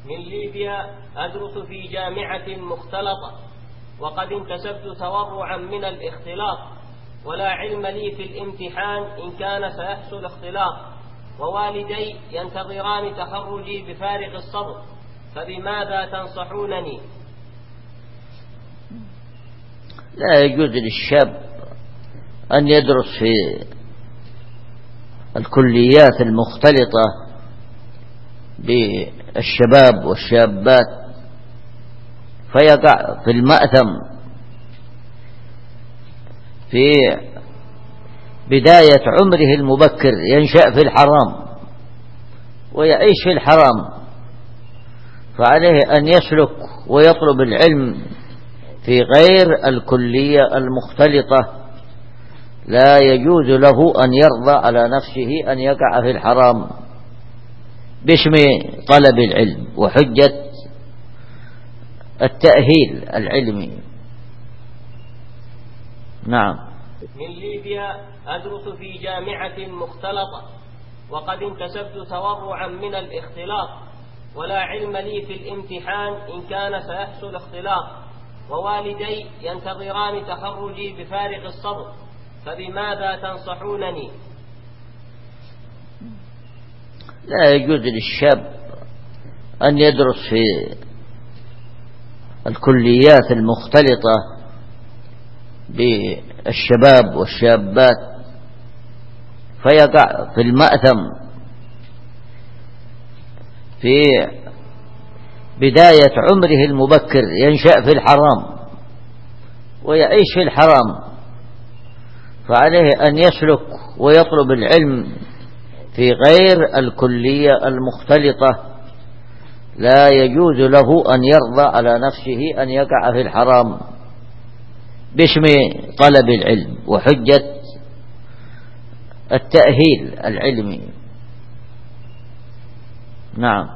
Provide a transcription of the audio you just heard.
من ليبيا أدرس في جامعة مختلطة، وقد انتسبت تورعا من الاختلاط، ولا علم لي في الامتحان إن كان سيحصل اختلاط، ووالدي ينتظران تخرجي بفارغ الصبر، فبماذا تنصحونني؟ لا يجوز للشاب أن يدرس في الكليات المختلطة بالشباب والشابات فيقع في المأثم في بداية عمره المبكر، ينشأ في الحرام ويعيش في الحرام، فعليه أن يسلك ويطلب العلم في غير الكلية المختلطة. لا يجوز له أن يرضى على نفسه أن يقع في الحرام باسم طلب العلم وحجة التأهيل العلمي. نعم. من ليبيا أدرس في جامعة مختلطة، وقد انتسبت تورعا من الاختلاط، ولا علم لي في الامتحان إن كان سيحصل اختلاط، ووالدي ينتظران تخرجي بفارغ الصبر، فبماذا تنصحونني؟ لا يجوز للشاب أن يدرس في الكليات المختلطة بالشباب والشابات فيقع في المأثم في بداية عمره المبكر، ينشأ في الحرام ويعيش في الحرام، فعليه أن يسلك ويطلب العلم في غير الكلية المختلطة. لا يجوز له أن يرضى على نفسه أن يقع في الحرام باسم طلب العلم وحجة التأهيل العلمي. نعم.